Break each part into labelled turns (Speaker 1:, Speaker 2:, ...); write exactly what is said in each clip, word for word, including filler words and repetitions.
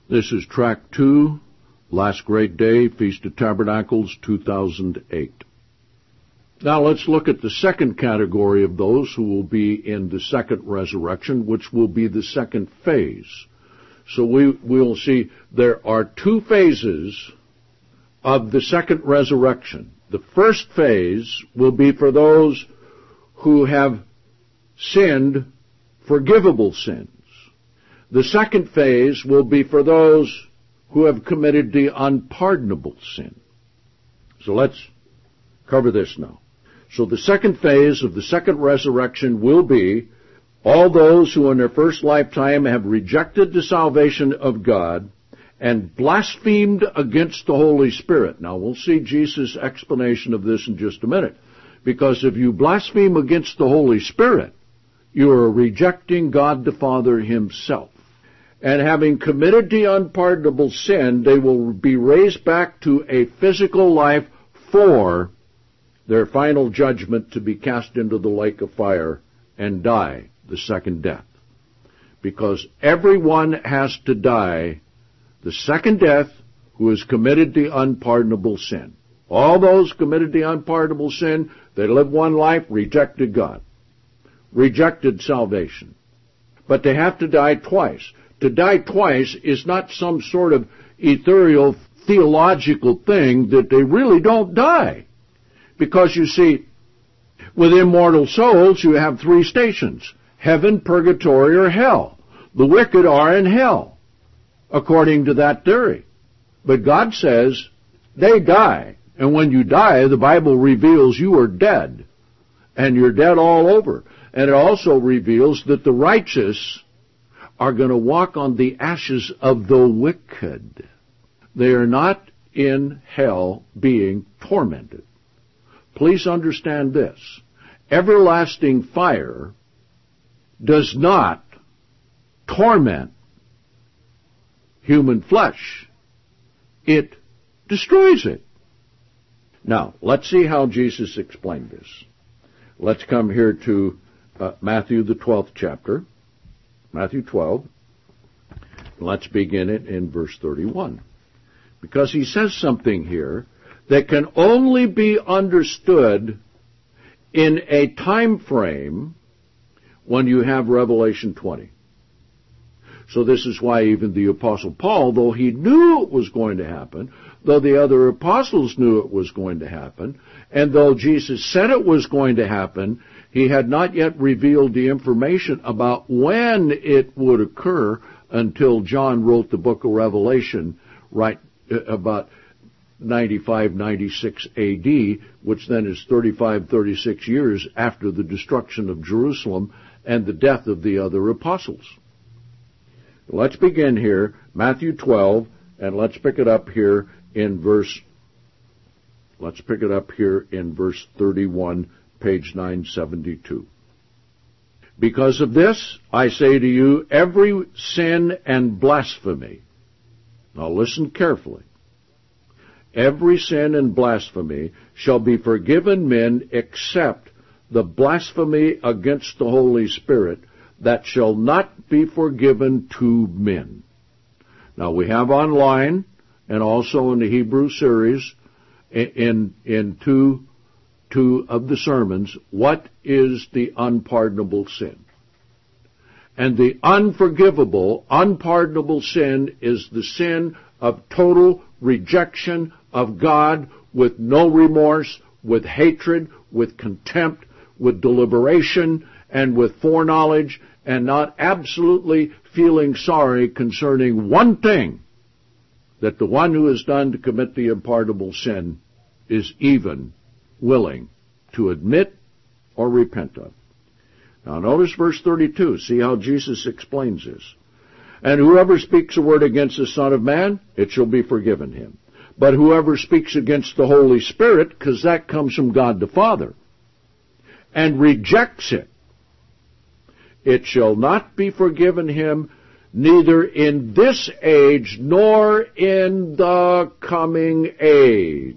Speaker 1: This is Track two, Last Great Day, Feast of Tabernacles, two thousand eight. Now let's look at the second category of those who will be in the second resurrection, which will be the second phase. So we will see there are two phases of the second resurrection. The first phase will be for those who have sinned forgivable sins. The second phase will be for those who have committed the unpardonable sin. So let's cover this now. So the second phase of the second resurrection will be all those who in their first lifetime have rejected the salvation of God and blasphemed against the Holy Spirit. Now we'll see Jesus' explanation of this in just a minute. Because if you blaspheme against the Holy Spirit, you are rejecting God the Father Himself. And having committed the unpardonable sin, they will be raised back to a physical life for their final judgment to be cast into the lake of fire and die the second death. Because everyone has to die the second death who has committed the unpardonable sin. All those committed the unpardonable sin, they lived one life, rejected God, rejected salvation. But they have to die twice. To die twice is not some sort of ethereal theological thing that they really don't die. Because you see, with immortal souls you have three stations: heaven, purgatory, or hell. The wicked are in hell, according to that theory. But God says they die. And when you die, the Bible reveals you are dead. And you're dead all over. And it also reveals that the righteous are going to walk on the ashes of the wicked. They are not in hell being tormented. Please understand this. Everlasting fire does not torment human flesh. It destroys it. Now, let's see how Jesus explained this. Let's come here to uh, Matthew, the twelfth chapter. Matthew twelve. Let's begin it in verse thirty-one. Because he says something here that can only be understood in a time frame when you have Revelation twenty. So this is why even the Apostle Paul, though he knew it was going to happen, though the other apostles knew it was going to happen, and though Jesus said it was going to happen, he had not yet revealed the information about when it would occur until John wrote the book of Revelation right about ninety-five, ninety-six A D, which then is thirty-five, thirty-six years after the destruction of Jerusalem and the death of the other apostles. Let's begin here, Matthew twelve, and let's pick it up here in verse, let's pick it up here in verse thirty-one, page nine seventy-two. Because of this, I say to you, every sin and blasphemy, now listen carefully, every sin and blasphemy shall be forgiven men except the blasphemy against the Holy Spirit, that shall not be forgiven to men. Now we have online and also in the Hebrew series in in two two of the sermons, what is the unpardonable sin? And the unforgivable, unpardonable sin is the sin of total rejection of God, with no remorse, with hatred, with contempt, with deliberation, and with foreknowledge, and not absolutely feeling sorry concerning one thing, that the one who is done to commit the unpardonable sin is even willing to admit or repent of. Now notice verse thirty-two. See how Jesus explains this. And whoever speaks a word against the Son of Man, it shall be forgiven him. But whoever speaks against the Holy Spirit, because that comes from God the Father, and rejects it, it shall not be forgiven him, neither in this age nor in the coming age.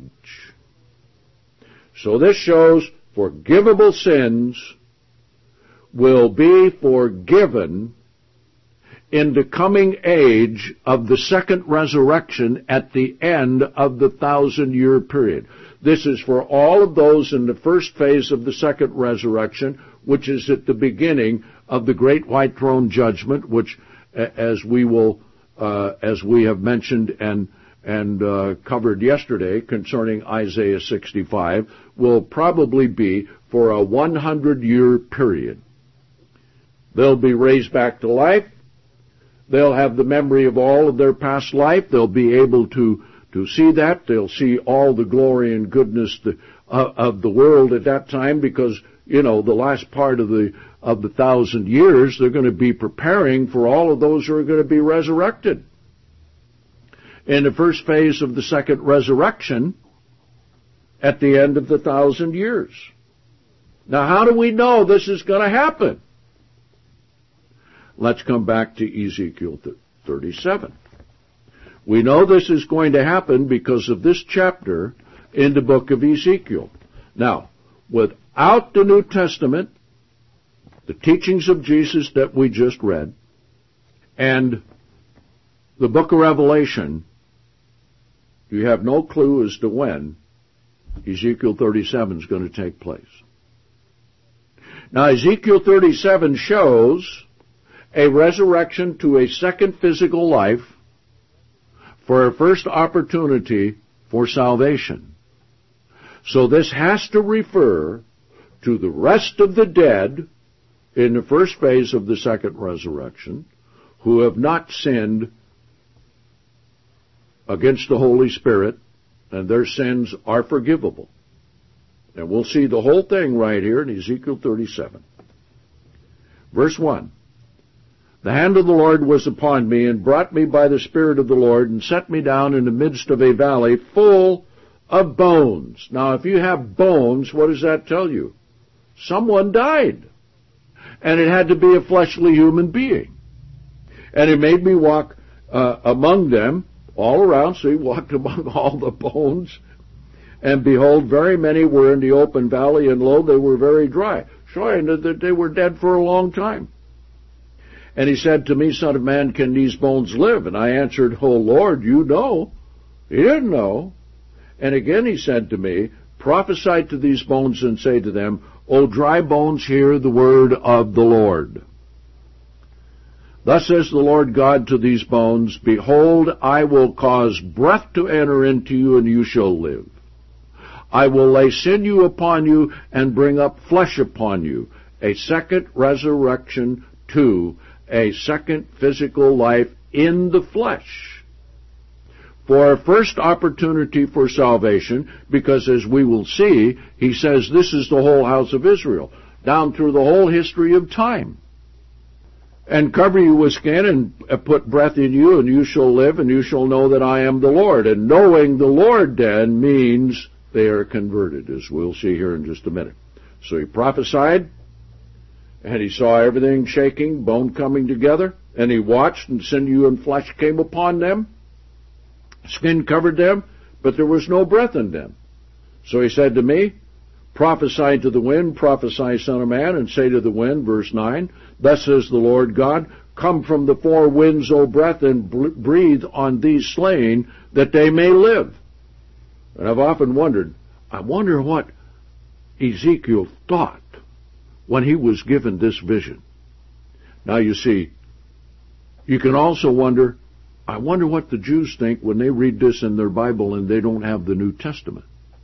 Speaker 1: So this shows forgivable sins will be forgiven in the coming age of the second resurrection at the end of the thousand-year period. This is for all of those in the first phase of the second resurrection, which is at the beginning of the great white throne judgment, which, as we will, uh, as we have mentioned and and uh, covered yesterday concerning Isaiah sixty-five, will probably be for a hundred-year period. They'll be raised back to life. They'll have the memory of all of their past life. They'll be able to, to see that. They'll see all the glory and goodness to, uh, of the world at that time, because, you know, the last part of the of the thousand years, they're going to be preparing for all of those who are going to be resurrected. In the first phase of the second resurrection, at the end of the thousand years. Now, how do we know this is going to happen? Let's come back to Ezekiel thirty-seven. We know this is going to happen because of this chapter in the book of Ezekiel. Now, without the New Testament, the teachings of Jesus that we just read, and the book of Revelation, you have no clue as to when Ezekiel thirty-seven is going to take place. Now, Ezekiel thirty-seven shows a resurrection to a second physical life for a first opportunity for salvation. So this has to refer to the rest of the dead in the first phase of the second resurrection who have not sinned against the Holy Spirit, and their sins are forgivable. And we'll see the whole thing right here in Ezekiel thirty-seven. Verse one. The hand of the Lord was upon me, and brought me by the Spirit of the Lord, and set me down in the midst of a valley full of bones. Now, if you have bones, what does that tell you? Someone died. And it had to be a fleshly human being. And it made me walk uh, among them, all around, so he walked among all the bones. And behold, very many were in the open valley, and lo, they were very dry, showing that they were dead for a long time. And he said to me, Son of man, can these bones live? And I answered, O Lord, you know. He didn't know. And again he said to me, prophesy to these bones and say to them, O dry bones, hear the word of the Lord. Thus says the Lord God to these bones, Behold, I will cause breath to enter into you, and you shall live. I will lay sinew upon you, and bring up flesh upon you. A second resurrection to a second physical life in the flesh. For a first opportunity for salvation, because as we will see, he says this is the whole house of Israel, down through the whole history of time. And cover you with skin, and put breath in you, and you shall live, and you shall know that I am the Lord. And knowing the Lord then means they are converted, as we'll see here in just a minute. So he prophesied, and he saw everything shaking, bone coming together, and he watched, and sinew and flesh came upon them. Skin covered them, but there was no breath in them. So he said to me, Prophesy to the wind, prophesy, son of man, and say to the wind, verse nine, Thus says the Lord God, Come from the four winds, O breath, and breathe on these slain, that they may live. And I've often wondered, I wonder what Ezekiel thought when he was given this vision. Now you see, you can also wonder, I wonder what the Jews think when they read this in their Bible and they don't have the New Testament.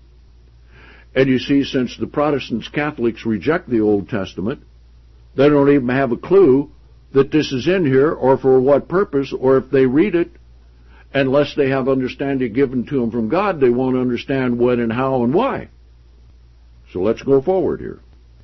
Speaker 1: And you see, since the Protestants, Catholics reject the Old Testament, they don't even have a clue that this is in here, or for what purpose, or if they read it, unless they have understanding given to them from God, they won't understand when and how and why. So let's go forward here.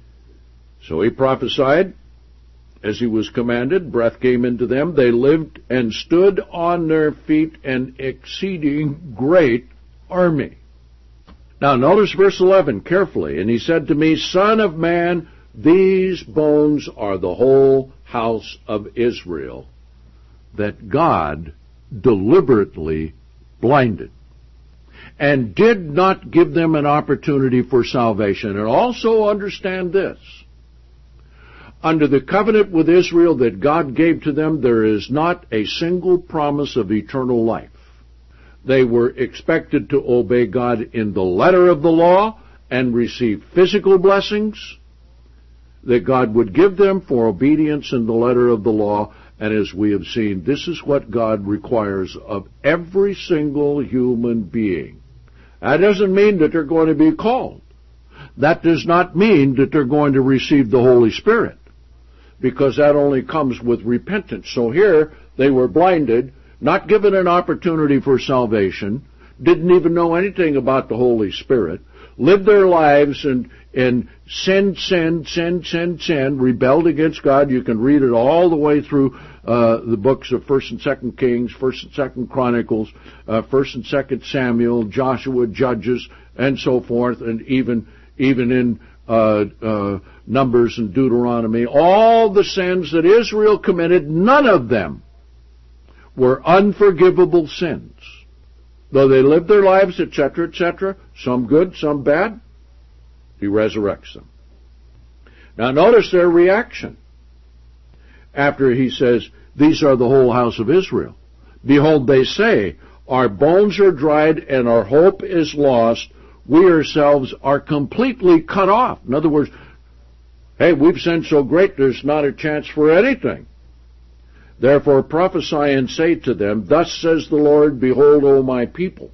Speaker 1: So he prophesied, as he was commanded, breath came into them, they lived and stood on their feet, an exceeding great army. Now notice verse eleven carefully. And he said to me, Son of man, these bones are the whole house of Israel, that God deliberately blinded, and did not give them an opportunity for salvation. And also understand this. under the covenant with Israel that God gave to them, there is not a single promise of eternal life. They were expected to obey God in the letter of the law and receive physical blessings that God would give them for obedience in the letter of the law. And as we have seen, this is what God requires of every single human being. That doesn't mean that they're going to be called. That does not mean that they're going to receive the Holy Spirit, because that only comes with repentance. So here, they were blinded, not given an opportunity for salvation, didn't even know anything about the Holy Spirit, lived their lives and, and sinned, sinned, sinned, sinned, sinned, rebelled against God. You can read it all the way through uh, the books of First and Second Kings, First and Second Chronicles, uh, First and Second Samuel, Joshua, Judges, and so forth, and even even in uh, uh, Numbers and Deuteronomy. All the sins that Israel committed, none of them were unforgivable sins. Though they lived their lives, et cetera, et cetera, some good, some bad, he resurrects them. Now notice their reaction after he says, these are the whole house of Israel. Behold, they say, our bones are dried and our hope is lost. We ourselves are completely cut off. In other words, hey, we've sinned so great there's not a chance for anything. Therefore prophesy and say to them, thus says the Lord, behold, O my people,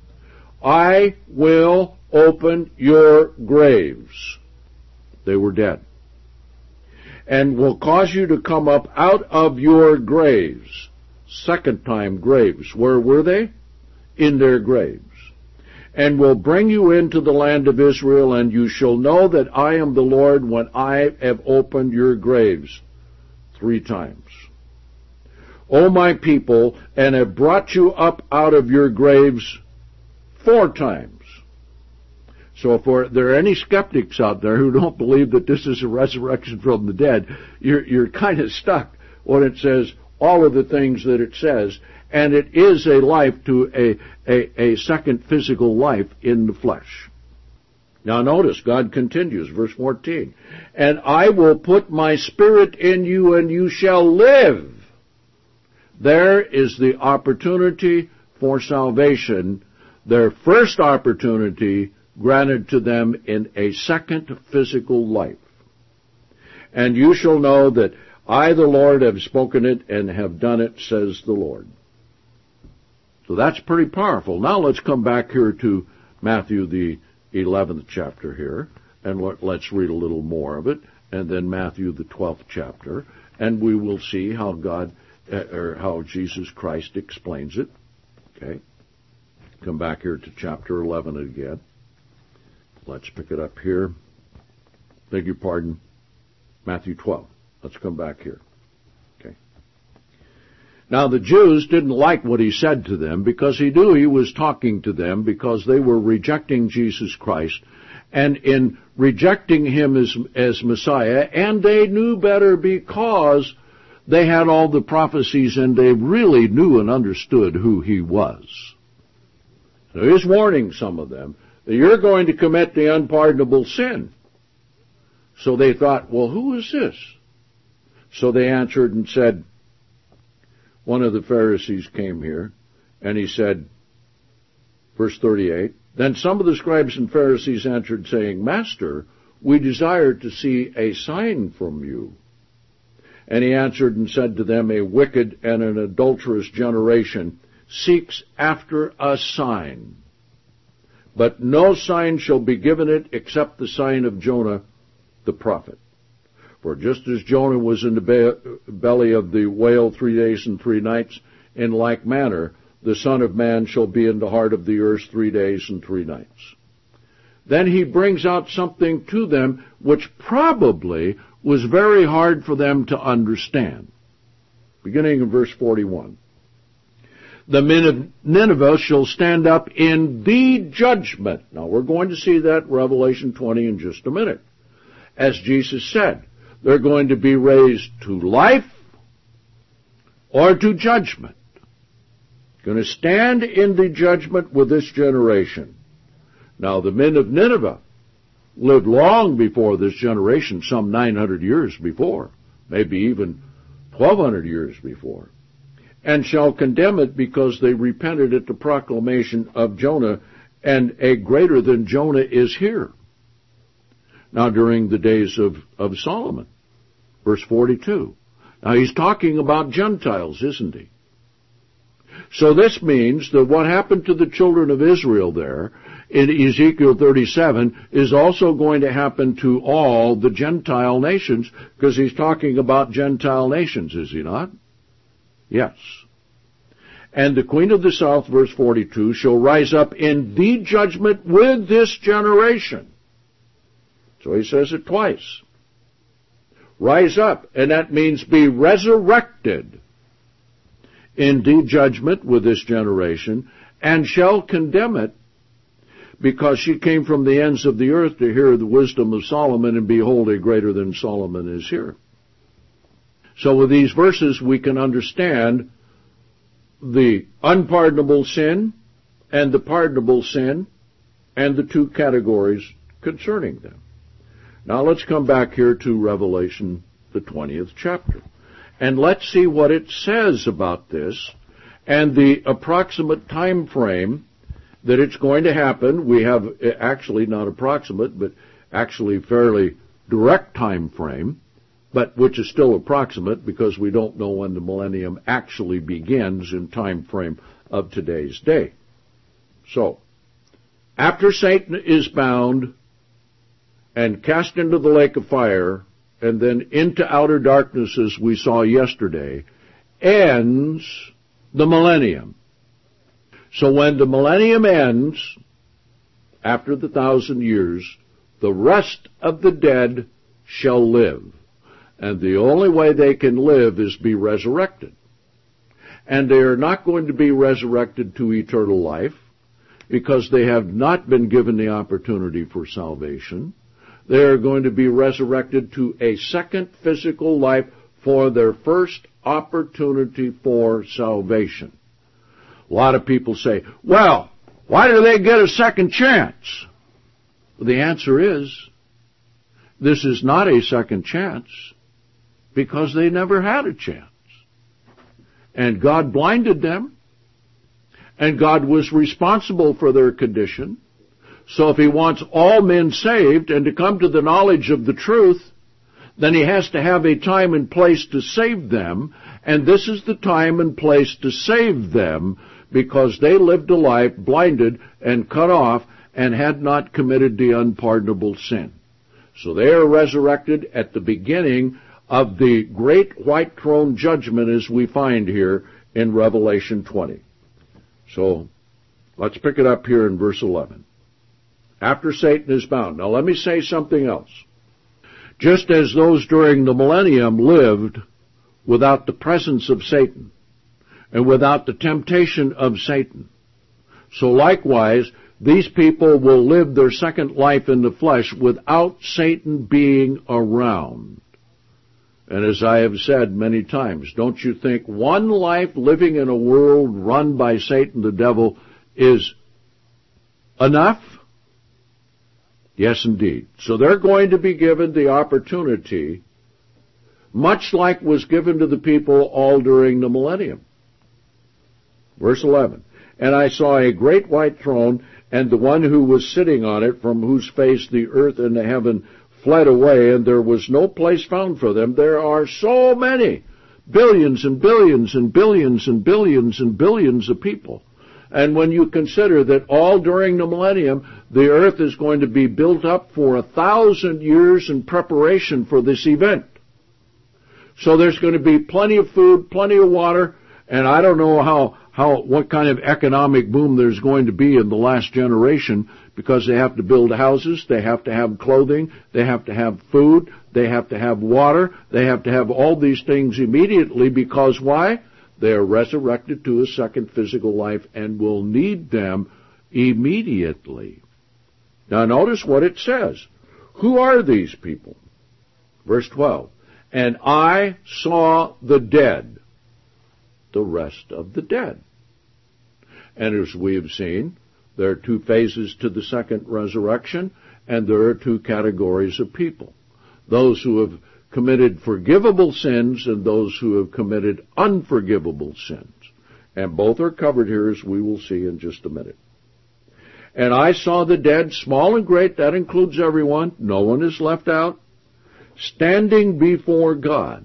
Speaker 1: I will open your graves. They were dead. And will cause you to come up out of your graves. Second time graves. Where were they? In their graves. And will bring you into the land of Israel, and you shall know that I am the Lord when I have opened your graves. Three times. O my people, and have brought you up out of your graves four times. So if there are any skeptics out there who don't believe that this is a resurrection from the dead, you're, you're kind of stuck when it says all of the things that it says, and it is a life to a, a, a second physical life in the flesh. Now notice, God continues, verse fourteen, and I will put my spirit in you, and you shall live. There is the opportunity for salvation, their first opportunity granted to them in a second physical life. And you shall know that I, the Lord, have spoken it and have done it, says the Lord. So that's pretty powerful. Now let's come back here to Matthew, the eleventh chapter here, and let's read a little more of it, and then Matthew, the twelfth chapter, and we will see how God or how Jesus Christ explains it. Okay. Come back here to chapter eleven again. Let's pick it up here. Beg your pardon. Matthew twelve. Let's come back here. Okay. Now the Jews didn't like what he said to them because he knew he was talking to them because they were rejecting Jesus Christ, and in rejecting him as, as Messiah, and they knew better because they had all the prophecies and they really knew and understood who he was. So he's warning some of them that you're going to commit the unpardonable sin. So they thought, well, who is this? So they answered and said, one of the Pharisees came here, and he said, verse thirty-eight, then some of the scribes and Pharisees answered, saying, Master, we desire to see a sign from you. And he answered and said to them, a wicked and an adulterous generation seeks after a sign. But no sign shall be given it except the sign of Jonah the prophet. For just as Jonah was in the be- belly of the whale three days and three nights, in like manner the Son of Man shall be in the heart of the earth three days and three nights. Then he brings out something to them which probably was very hard for them to understand. Beginning in verse forty-one. The men of Nineveh shall stand up in the judgment. Now we're going to see that in Revelation twenty in just a minute. As Jesus said, they're going to be raised to life or to judgment. Going to stand in the judgment with this generation. Now the men of Nineveh lived long before this generation, some nine hundred years before, maybe even twelve hundred years before, and shall condemn it because they repented at the proclamation of Jonah, and a greater than Jonah is here. Now during the days of, of Solomon, verse forty-two. Now he's talking about Gentiles, isn't he? So this means that what happened to the children of Israel there in Ezekiel thirty-seven is also going to happen to all the Gentile nations, because he's talking about Gentile nations, is he not? Yes. And the queen of the south, verse forty-two, shall rise up in the judgment with this generation. So he says it twice. Rise up, and that means be resurrected in the judgment with this generation, and shall condemn it, because she came from the ends of the earth to hear the wisdom of Solomon, and behold, a greater than Solomon is here. So with these verses we can understand the unpardonable sin and the pardonable sin and the two categories concerning them. Now let's come back here to Revelation, the twentieth chapter, and let's see what it says about this and the approximate time frame that it's going to happen. We have actually not approximate, but actually fairly direct time frame, but which is still approximate because we don't know when the millennium actually begins in time frame of today's day. So, after Satan is bound and cast into the lake of fire, and then into outer darkness, as we saw yesterday, ends the millennium. So when the millennium ends, after the thousand years, the rest of the dead shall live. And the only way they can live is be resurrected. And they are not going to be resurrected to eternal life, because they have not been given the opportunity for salvation. They are going to be resurrected to a second physical life for their first opportunity for salvation. A lot of people say, well, why do they get a second chance? Well, the answer is, this is not a second chance, because they never had a chance. And God blinded them, and God was responsible for their condition. So if he wants all men saved and to come to the knowledge of the truth, then he has to have a time and place to save them, and this is the time and place to save them, because they lived a life blinded and cut off and had not committed the unpardonable sin. So they are resurrected at the beginning of the great white throne judgment, as we find here in Revelation twenty. So let's pick it up here in verse eleven. After Satan is bound. Now let me say something else. Just as those during the millennium lived without the presence of Satan and without the temptation of Satan, so likewise these people will live their second life in the flesh without Satan being around. And as I have said many times, don't you think one life living in a world run by Satan the devil is enough? Yes, indeed. So they're going to be given the opportunity, much like was given to the people all during the millennium. Verse eleven. And I saw a great white throne, and the one who was sitting on it, from whose face the earth and the heaven fled away, and there was no place found for them. There are so many, billions and billions and billions and billions and billions of people. And when you consider that all during the millennium, the earth is going to be built up for a thousand years in preparation for this event. So there's going to be plenty of food, plenty of water, and I don't know how, how, what kind of economic boom there's going to be in the last generation, because they have to build houses, they have to have clothing, they have to have food, they have to have water, they have to have all these things immediately, because why? They are resurrected to a second physical life and will need them immediately. Now notice what it says. Who are these people? Verse twelve. And I saw the dead, the rest of the dead. And as we have seen, There are two phases to the second resurrection, and there are two categories of people. Those who have committed forgivable sins and those who have committed unforgivable sins. And both are covered here, as we will see in just a minute. And I saw the dead, small and great, that includes everyone, no one is left out, standing before God.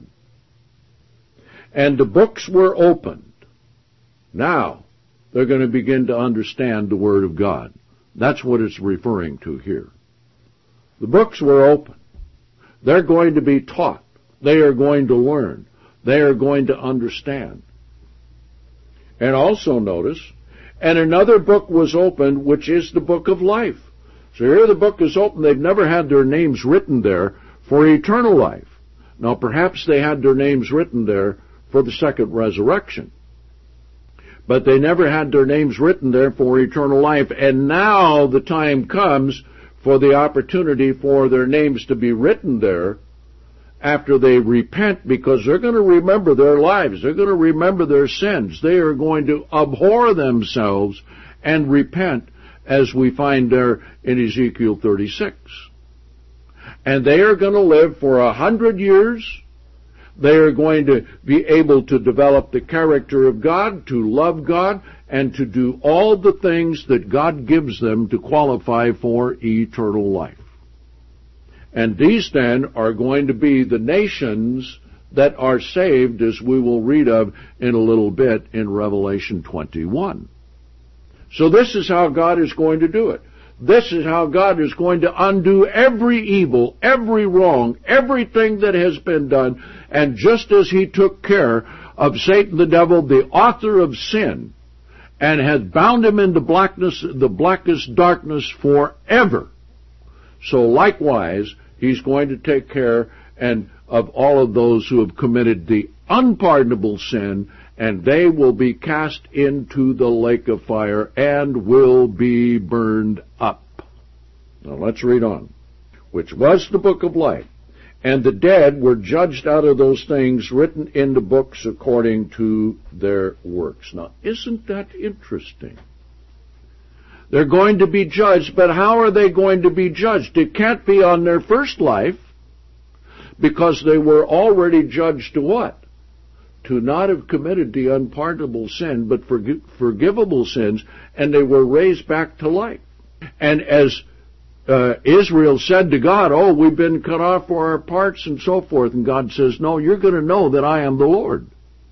Speaker 1: And the books were opened. Now, they're going to begin to understand the Word of God. That's what it's referring to here. The books were open. They're going to be taught. They are going to learn. They are going to understand. And also notice, and another book was opened, which is the book of life. So here the book is open. They've never had their names written there for eternal life. Now perhaps they had their names written there for the second resurrection. But they never had their names written there for eternal life. And now the time comes for the opportunity for their names to be written there after they repent, because they're going to remember their lives. They're going to remember their sins. They are going to abhor themselves and repent, as we find there in Ezekiel thirty-six. And they are going to live for a hundred years. They are going to be able to develop the character of God, to love God, and to do all the things that God gives them to qualify for eternal life. And these then are going to be the nations that are saved, as we will read of in a little bit in Revelation twenty-one. So this is how God is going to do it. This is how God is going to undo every evil, every wrong, everything that has been done. And just as He took care of Satan the devil, the author of sin, and has bound him into blackness, the blackest darkness forever, so likewise He's going to take care and of all of those who have committed the unpardonable sin, and they will be cast into the lake of fire and will be burned up. Now let's read on. Which was the book of life. And the dead were judged out of those things written in the books according to their works. Now, isn't that interesting? They're going to be judged, but how are they going to be judged? It can't be on their first life, because they were already judged to what? To not have committed the unpardonable sin, but forg- forgivable sins, and they were raised back to life. And as uh, Israel said to God, oh, we've been cut off for our parts and so forth, and God says, no, you're going to know that I am the Lord.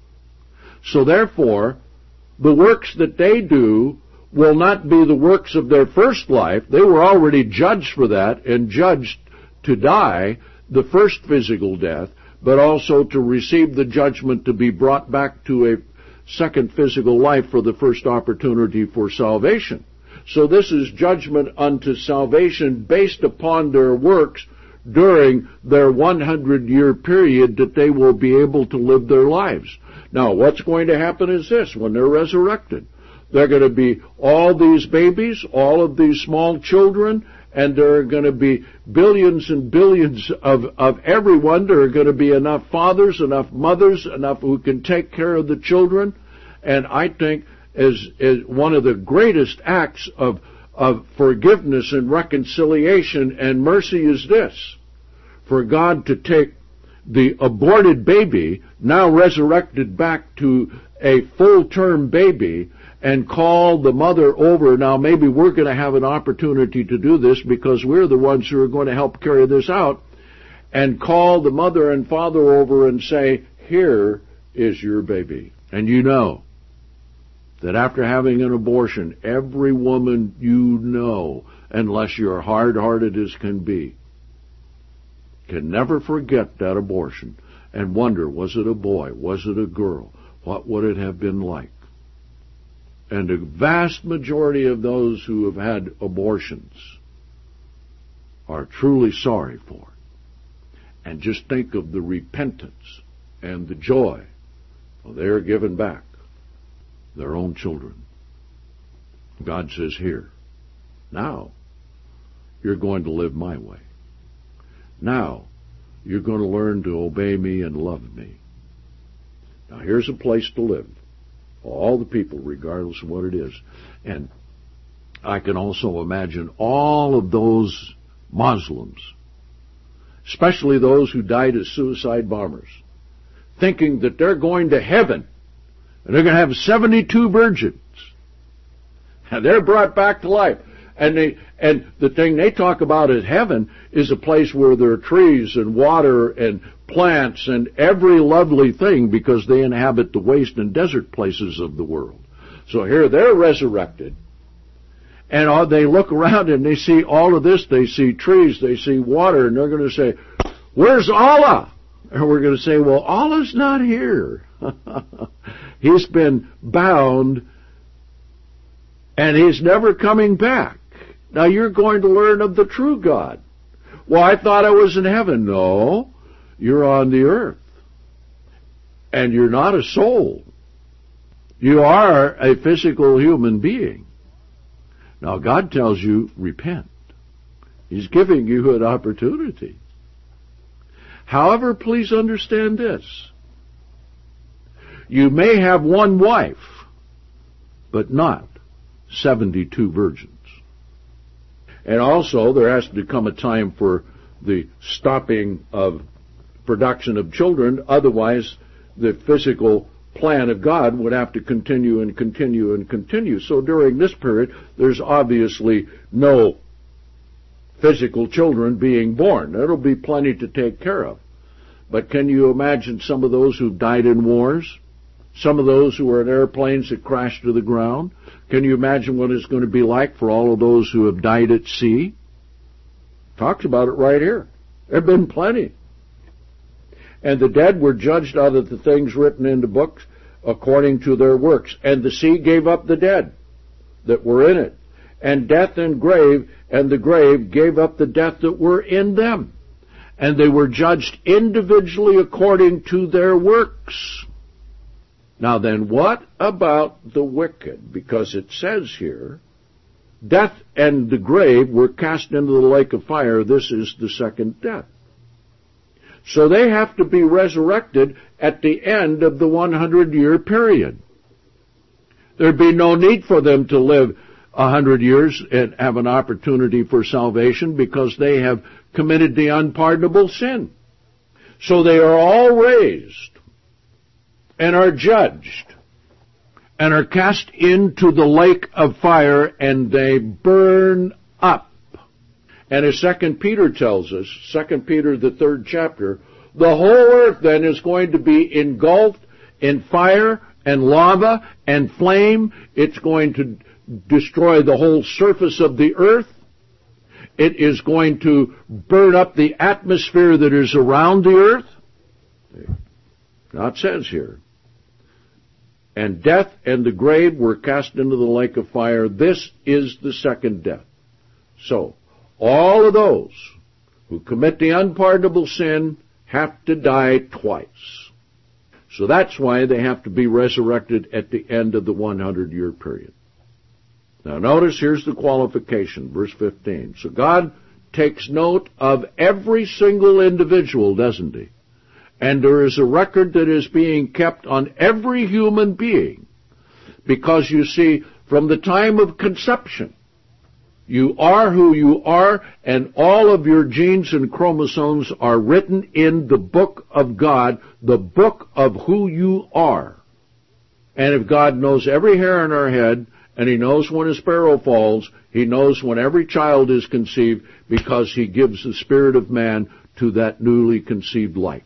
Speaker 1: So therefore, the works that they do will not be the works of their first life. They were already judged for that and judged to die the first physical death, but also to receive the judgment to be brought back to a second physical life for the first opportunity for salvation. So this is judgment unto salvation based upon their works during their hundred-year period that they will be able to live their lives. Now, what's going to happen is this: when they're resurrected, they're going to be all these babies, all of these small children, and there are going to be billions and billions of, of everyone. There are going to be enough fathers, enough mothers, enough who can take care of the children. And I think as, as one of the greatest acts of, of forgiveness and reconciliation and mercy is this: for God to take the aborted baby, now resurrected back to a full-term baby, and call the mother over. Now, maybe we're going to have an opportunity to do this because we're the ones who are going to help carry this out, and call the mother and father over and say, here is your baby. And you know that after having an abortion, every woman you know, unless you're hard-hearted as can be, can never forget that abortion and wonder, was it a boy? Was it a girl? What would it have been like? And the vast majority of those who have had abortions are truly sorry for it. And just think of the repentance and the joy. Well, they are given back their own children. God says, here, now you're going to live my way. Now you're going to learn to obey me and love me. Now here's a place to live. All the people, regardless of what it is. And I can also imagine all of those Muslims, especially those who died as suicide bombers, thinking that they're going to heaven and they're going to have seventy-two virgins. And they're brought back to life. And they, and the thing they talk about as heaven is a place where there are trees and water and plants and every lovely thing, because they inhabit the waste and desert places of the world. So here they're resurrected. And all, they look around and they see all of this. They see trees, they see water, and they're going to say, "Where's Allah?" And we're going to say, "Well, Allah's not here. He's been bound, and He's never coming back. Now you're going to learn of the true God." "Well, I thought I was in heaven." "No, you're on the earth. And you're not a soul. You are a physical human being. Now God tells you, repent. He's giving you an opportunity. However, please understand this. You may have one wife, but not seventy-two virgins. And also, there has to come a time for the stopping of production of children. Otherwise, the physical plan of God would have to continue and continue and continue. So during this period, there's obviously no physical children being born. There'll be plenty to take care of. But can you imagine some of those who've died in wars? Some of those who were in airplanes that crashed to the ground? Can you imagine what it's going to be like for all of those who have died at sea? Talks about it right here. There have been plenty. And the dead were judged out of the things written in the books according to their works. And the sea gave up the dead that were in it. And death and grave, and the grave gave up the death that were in them. And they were judged individually according to their works. Now then, what about the wicked? Because it says here, death and the grave were cast into the lake of fire. This is the second death. So they have to be resurrected at the end of the hundred-year period. There'd be no need for them to live a hundred years and have an opportunity for salvation, because they have committed the unpardonable sin. So they are all raised and are judged and are cast into the lake of fire, and they burn up. And as Second Peter tells us, Second Peter, the third chapter, the whole earth then is going to be engulfed in fire and lava and flame. It's going to destroy the whole surface of the earth. It is going to burn up the atmosphere that is around the earth. Now it says here, and death and the grave were cast into the lake of fire. This is the second death. So, all of those who commit the unpardonable sin have to die twice. So that's why they have to be resurrected at the end of the hundred-year period. Now notice, here's the qualification, verse fifteen. So God takes note of every single individual, doesn't He? And there is a record that is being kept on every human being. Because you see, from the time of conception, you are who you are, and all of your genes and chromosomes are written in the book of God, the book of who you are. And if God knows every hair on our head, and He knows when a sparrow falls, He knows when every child is conceived, because He gives the spirit of man to that newly conceived life.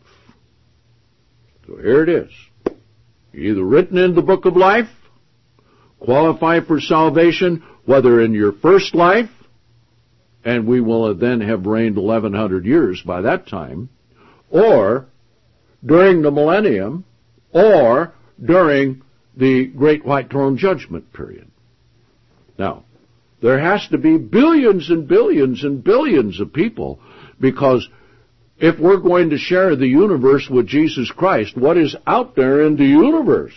Speaker 1: So here it is. You're either written in the book of life, qualify for salvation, whether in your first life, and we will then have reigned eleven hundred years by that time, or during the millennium, or during the Great White Throne Judgment period. Now, there has to be billions and billions and billions of people, because if we're going to share the universe with Jesus Christ, what is out there in the universe?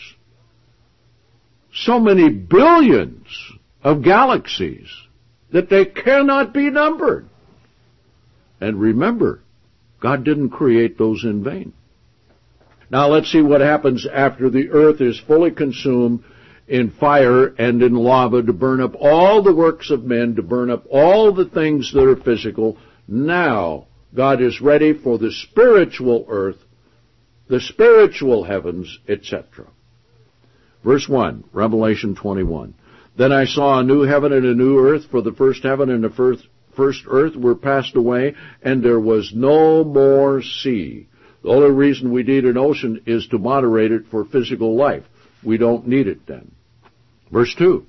Speaker 1: So many billions of galaxies that they cannot be numbered. And remember, God didn't create those in vain. Now let's see what happens after the earth is fully consumed in fire and in lava to burn up all the works of men, to burn up all the things that are physical. Now, God is ready for the spiritual earth, the spiritual heavens, et cetera. Verse one, Revelation twenty-one. Then I saw a new heaven and a new earth, for the first heaven and the first, first earth were passed away, and there was no more sea. The only reason we need an ocean is to moderate it for physical life. We don't need it then. Verse two.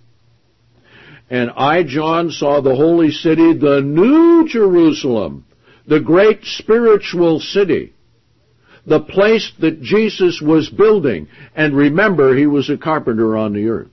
Speaker 1: And I, John, saw the holy city, the new Jerusalem, the great spiritual city, the place that Jesus was building. And remember, he was a carpenter on the earth,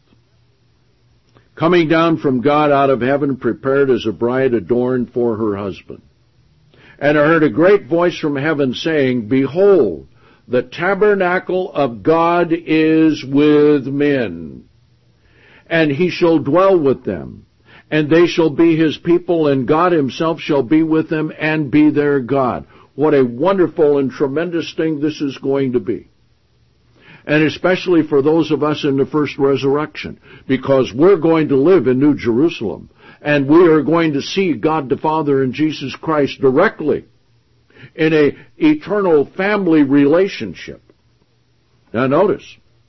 Speaker 1: coming down from God out of heaven, prepared as a bride adorned for her husband. And I heard a great voice from heaven saying, Behold, the tabernacle of God is with men, and he shall dwell with them, and they shall be his people, and God himself shall be with them and be their God. What a wonderful and tremendous thing this is going to be. And especially for those of us in the first resurrection, because we're going to live in New Jerusalem, and we are going to see God the Father and Jesus Christ directly in a eternal family relationship. Now notice,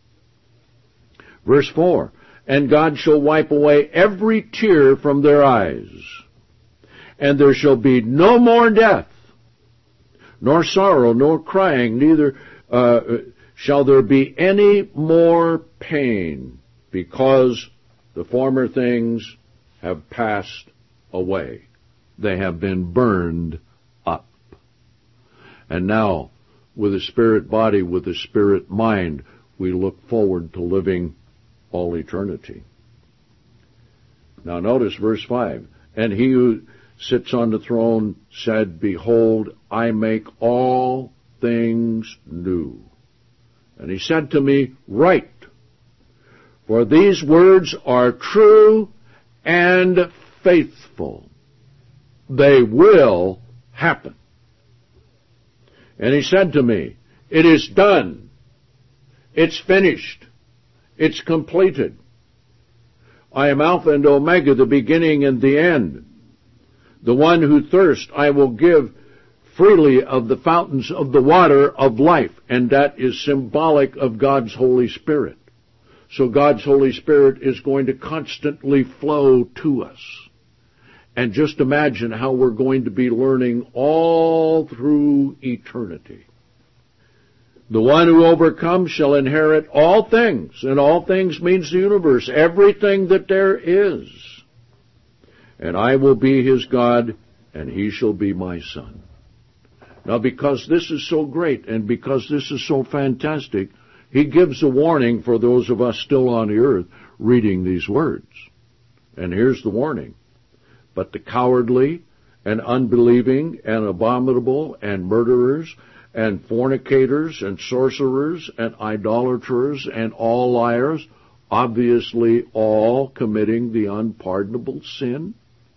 Speaker 1: verse four, and God shall wipe away every tear from their eyes, and there shall be no more death, nor sorrow, nor crying, neither uh, shall there be any more pain, because the former things have passed away. They have been burned up. And now, with a spirit body, with a spirit mind, we look forward to living all eternity. Now notice verse five. And he who sits on the throne said, Behold, I make all things new. And he said to me, Write, for these words are true and faithful. They will happen. And he said to me, It is done. It's finished. It's completed. I am Alpha and Omega, the beginning and the end. The one who thirsts, I will give freely of the fountains of the water of life. And that is symbolic of God's Holy Spirit. So God's Holy Spirit is going to constantly flow to us. And just imagine how we're going to be learning all through eternity. The one who overcomes shall inherit all things, and all things means the universe, everything that there is. And I will be his God, and he shall be my son. Now, because this is so great, and because this is so fantastic, he gives a warning for those of us still on the earth reading these words. And here's the warning. But the cowardly and unbelieving and abominable and murderers and fornicators and sorcerers and idolaters and all liars, obviously all committing the unpardonable sin,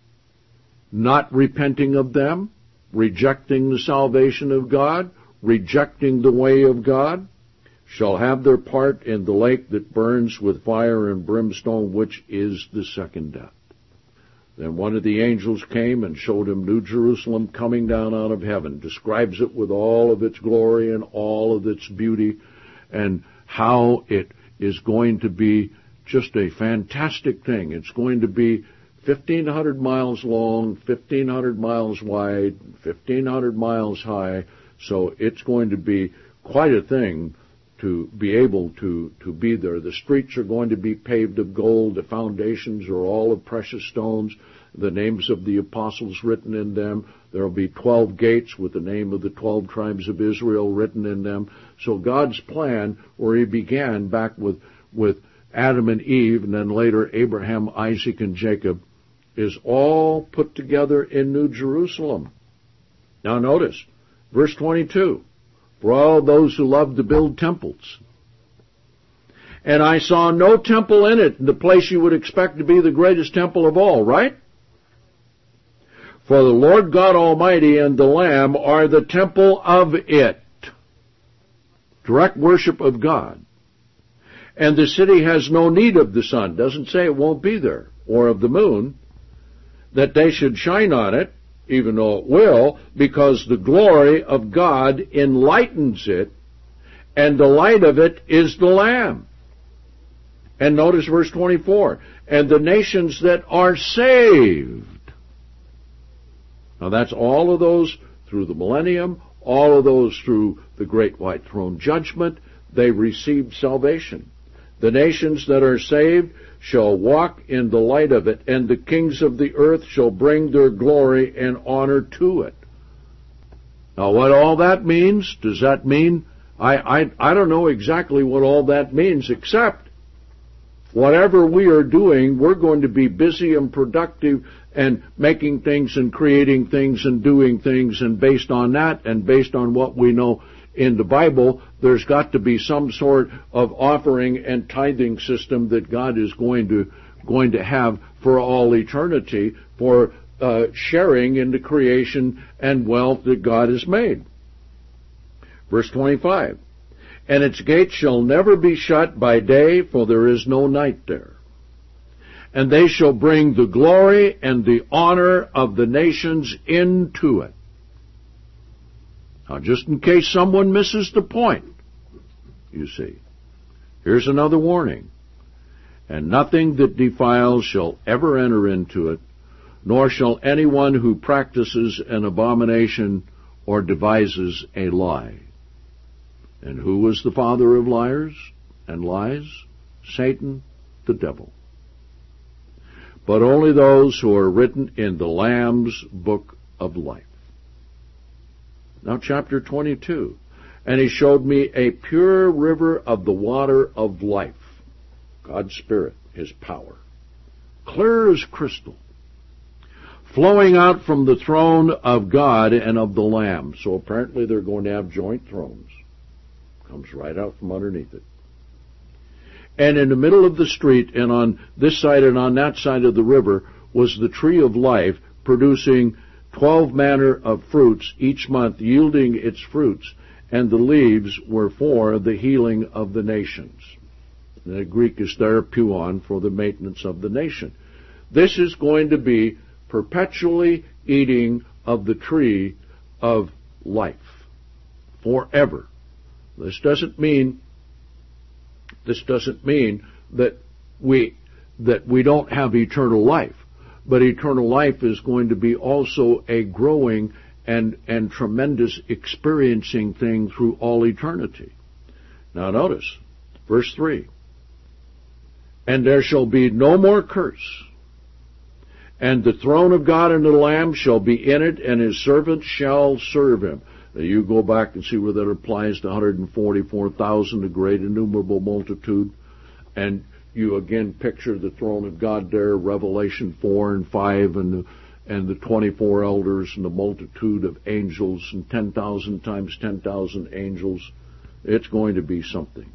Speaker 1: not repenting of them, rejecting the salvation of God, rejecting the way of God, shall have their part in the lake that burns with fire and brimstone, which is the second death. Then one of the angels came and showed him New Jerusalem coming down out of heaven, describes it with all of its glory and all of its beauty, and how it is going to be just a fantastic thing. It's going to be fifteen hundred miles long, fifteen hundred miles wide, fifteen hundred miles high, so it's going to be quite a thing to be able to, to be there. The streets are going to be paved of gold. The foundations are all of precious stones. The names of the apostles written in them. There will be twelve gates with the name of the twelve tribes of Israel written in them. So God's plan, where he began back with, with Adam and Eve, and then later Abraham, Isaac, and Jacob, is all put together in New Jerusalem. Now notice, verse twenty-two. For all those who love to build temples. And I saw no temple in it, the place you would expect to be the greatest temple of all, right? For the Lord God Almighty and the Lamb are the temple of it. Direct worship of God. And the city has no need of the sun. Doesn't say it won't be there, or of the moon, that they should shine on it, even though it will, because the glory of God enlightens it, and the light of it is the Lamb. And notice verse twenty-four, and the nations that are saved. Now that's all of those through the millennium, all of those through the great white throne judgment, they received salvation. The nations that are saved shall walk in the light of it, and the kings of the earth shall bring their glory and honor to it. Now what all that means, does that mean, I, I, I don't know exactly what all that means, except whatever we are doing, we're going to be busy and productive and making things and creating things and doing things, and based on that and based on what we know in the Bible, there's got to be some sort of offering and tithing system that God is going to going to have for all eternity for uh, sharing in the creation and wealth that God has made. Verse twenty-five, and its gates shall never be shut by day, for there is no night there. And they shall bring the glory and the honor of the nations into it. Now, just in case someone misses the point, you see, here's another warning. And nothing that defiles shall ever enter into it, nor shall anyone who practices an abomination or devises a lie. And who was the father of liars and lies? Satan, the devil. But only those who are written in the Lamb's book of life. Now chapter twenty-two. And he showed me a pure river of the water of life. God's Spirit, His power. Clear as crystal. Flowing out from the throne of God and of the Lamb. So apparently they're going to have joint thrones. Comes right out from underneath it. And in the middle of the street, and on this side and on that side of the river, was the tree of life, producing twelve manner of fruits, each month yielding its fruits, and the leaves were for the healing of the nations. The Greek is therapeuon, for the maintenance of the nation. This is going to be perpetually eating of the tree of life, forever. This doesn't mean this doesn't mean that we that we don't have eternal life. But eternal life is going to be also a growing and, and tremendous experiencing thing through all eternity. Now notice, verse three. And there shall be no more curse. And the throne of God and the Lamb shall be in it, and His servants shall serve Him. Now you go back and see where that applies to one hundred forty-four thousand, a great innumerable multitude. And you again picture the throne of God there, Revelation four and five, and the, and the twenty-four elders and the multitude of angels, and ten thousand times ten thousand angels. It's going to be something.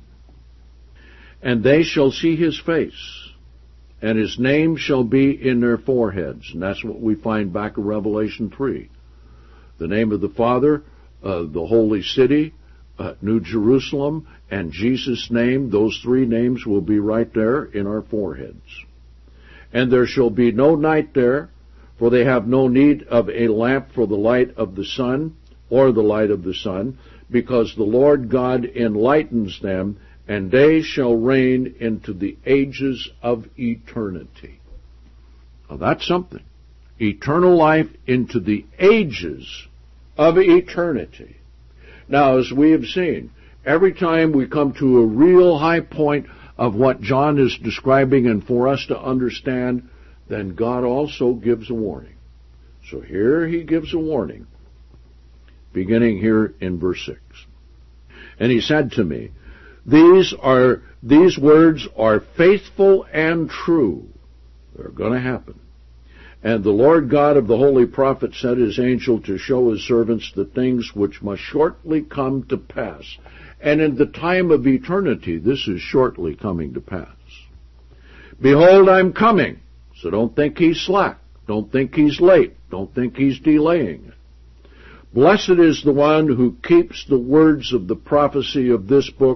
Speaker 1: And they shall see His face, and His name shall be in their foreheads. And that's what we find back in Revelation three. The name of the Father, uh, the holy city, Uh, New Jerusalem, and Jesus' name, those three names will be right there in our foreheads. And there shall be no night there, for they have no need of a lamp for the light of the sun, or the light of the sun, because the Lord God enlightens them, and they shall reign into the ages of eternity. Now that's something. Eternal life into the ages of eternity. Now, as we have seen, every time we come to a real high point of what John is describing, and for us to understand, then God also gives a warning. So here he gives a warning, beginning here in verse six. And he said to me, These are these words are faithful and true. They're going to happen. And the Lord God of the holy prophet sent His angel to show His servants the things which must shortly come to pass. And in the time of eternity, this is shortly coming to pass. Behold, I'm coming. So don't think He's slack. Don't think He's late. Don't think He's delaying it. Blessed is the one who keeps the words of the prophecy of this book,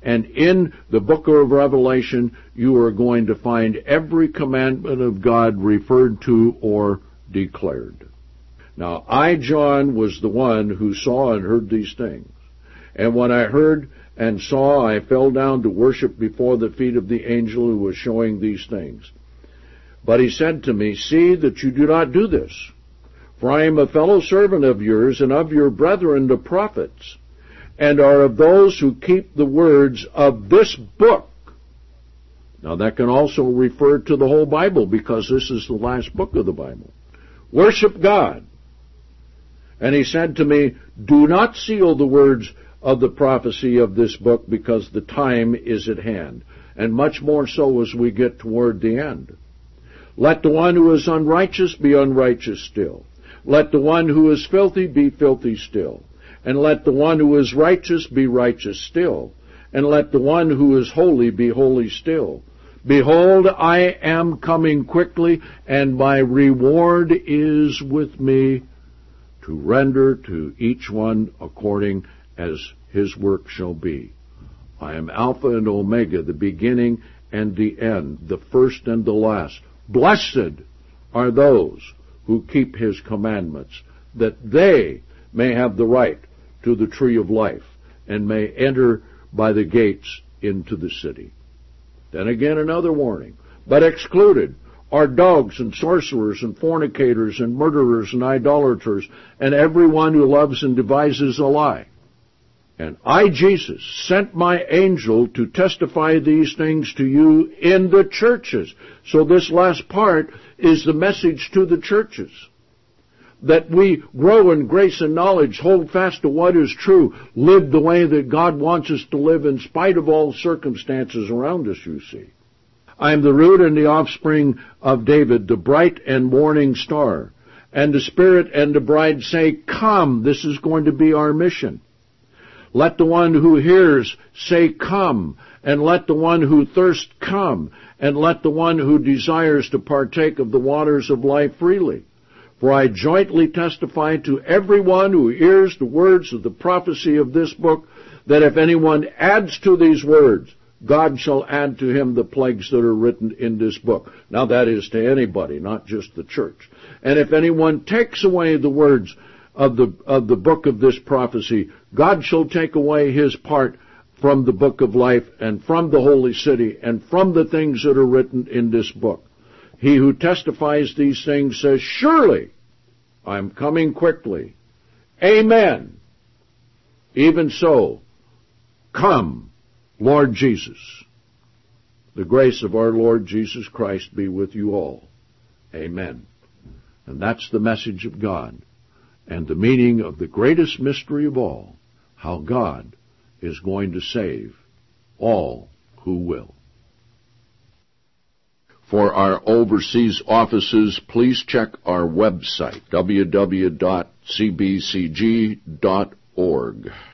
Speaker 1: And in the book of Revelation, you are going to find every commandment of God referred to or declared. Now, I, John, was the one who saw and heard these things. And when I heard and saw, I fell down to worship before the feet of the angel who was showing these things. But he said to me, see that you do not do this, for I am a fellow servant of yours and of your brethren the prophets, and are of those who keep the words of this book. Now that can also refer to the whole Bible, because this is the last book of the Bible. Worship God. And he said to me, do not seal the words of the prophecy of this book, because the time is at hand, and much more so as we get toward the end. Let the one who is unrighteous be unrighteous still. Let the one who is filthy be filthy still. And let the one who is righteous be righteous still. And let the one who is holy be holy still. Behold, I am coming quickly, and my reward is with me, to render to each one according as his work shall be. I am Alpha and Omega, the beginning and the end, the first and the last. Blessed are those who keep his commandments, that they may have the right to the tree of life, and may enter by the gates into the city. Then again another warning. But excluded are dogs and sorcerers and fornicators and murderers and idolaters, and everyone who loves and devises a lie. And I, Jesus, sent my angel to testify these things to you in the churches. So this last part is the message to the churches. That we grow in grace and knowledge, hold fast to what is true, live the way that God wants us to live in spite of all circumstances around us, you see. I am the root and the offspring of David, the bright and morning star. And the Spirit and the bride say, come, this is going to be our mission. Let the one who hears say, come, and let the one who thirsts come, and let the one who desires to partake of the waters of life freely. For I jointly testify to everyone who hears the words of the prophecy of this book, that if anyone adds to these words, God shall add to him the plagues that are written in this book. Now that is to anybody, not just the church. And if anyone takes away the words of the of the book of this prophecy, God shall take away his part from the book of life, and from the holy city, and from the things that are written in this book. He who testifies these things says, surely I am coming quickly. Amen. Even so, come, Lord Jesus. The grace of our Lord Jesus Christ be with you all. Amen. And that's the message of God, and the meaning of the greatest mystery of all, how God is going to save all who will. For our overseas offices, please check our website, w w w dot c b c g dot org.